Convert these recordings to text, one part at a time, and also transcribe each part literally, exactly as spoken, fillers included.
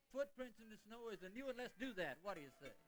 Footprints in the Snow is a new one. Let's do that. What do you say?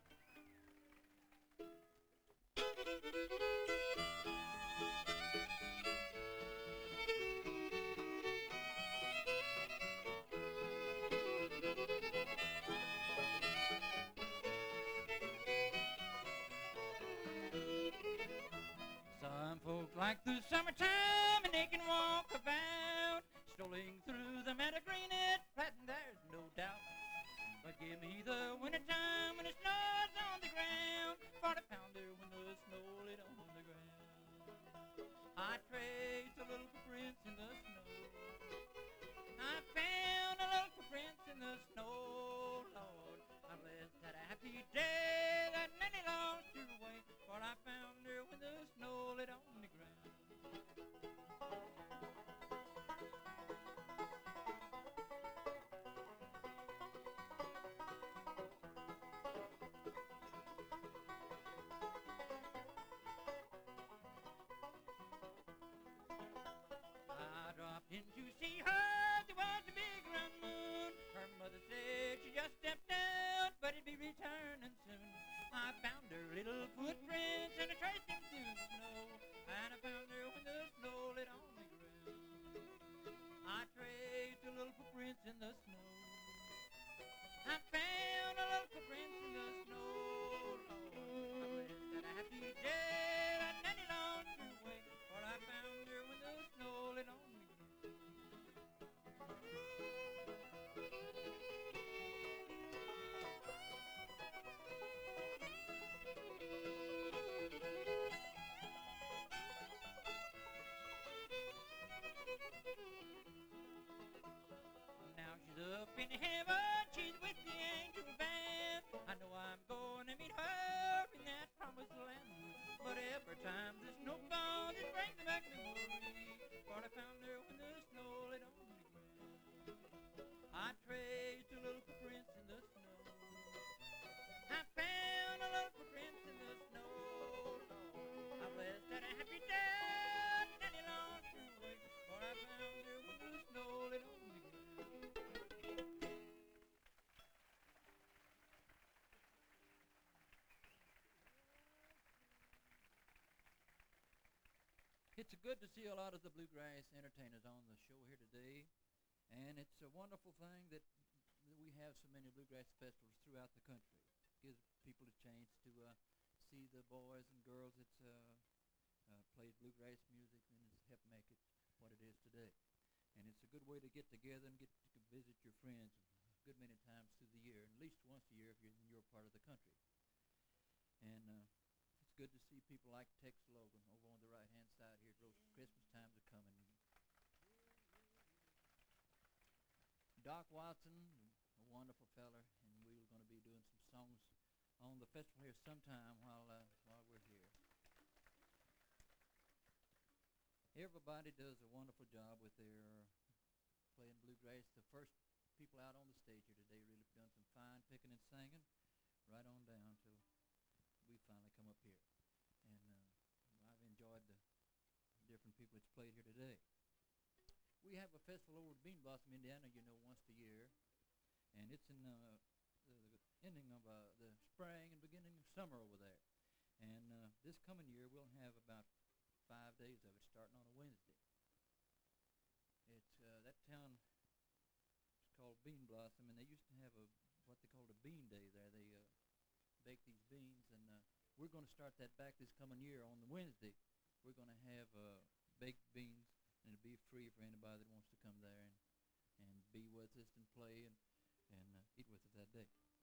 Some folks like the summertime and they can walk about, strolling through the meadow green and pleasant, there's no doubt. But give me the wintertime when the snow's on the ground, forty pounder when the snow laid on the ground. I traced a little footprints in the snow. I found a little footprints in the snow, Lord. I'm blessed that a happy day that Nanny lost her way, for I found her when the snow laid on the ground. I dropped in to see her, there was a big round moon. Her mother said she just stepped out, but it'd be returning soon. I found her little footprints and I traced them through the snow, and I found her when the snow laid on the ground. I traced her little footprints in the snow. I found her little footprints in the snow, Lord. I'm blessed that a happy day that Nanny lost her way, for I found her when the snow laid on the ground. Now she's up in heaven, she's with the angel band. I know I'm going to meet her in that promised land. But every time the snow falls, it brings me back memory, for I found her when the snow laid on the ground. I traced her little footprints in the snow. I found her little footprints in the snow, Lord. I'm blessed that a happy day, Nanny lost her way, for I found her when the snow laid on the ground. It's good to see a lot of the bluegrass entertainers on the show here today, and it's a wonderful thing that, that we have so many bluegrass festivals throughout the country. It gives people a chance to uh, see the boys and girls that uh, uh, play bluegrass music, and it's helped make it what it is today. And it's a good way to get together and get to visit your friends a good many times through the year, at least once a year if you're in your part of the country. And uh, it's good to see people like Tex Logan over on the right-hand side here. Those Christmas times are coming. Doc Watson, a wonderful feller, and we're going to be doing some songs on the festival here sometime while uh, while we're here. Everybody does a wonderful job with their playing bluegrass. The first people out on the stage here today really done some fine picking and singing, right on down till we finally come up here. And uh, I've enjoyed the different people that's played here today. We have a festival over at Bean Blossom, Indiana, you know, once a year. And it's in uh, the, the ending of uh, the spring and beginning of summer over there. And uh, this coming year, we'll have about five days of it, starting on a Wednesday. It's uh, that town is called Bean Blossom, and they used to have a what they called a bean day there. They uh, bake these beans, and uh, we're going to start that back this coming year on the Wednesday. We're going to have uh, baked beans, and it'll be free for anybody that wants to come there and, and be with us and play and, and uh, eat with us that day.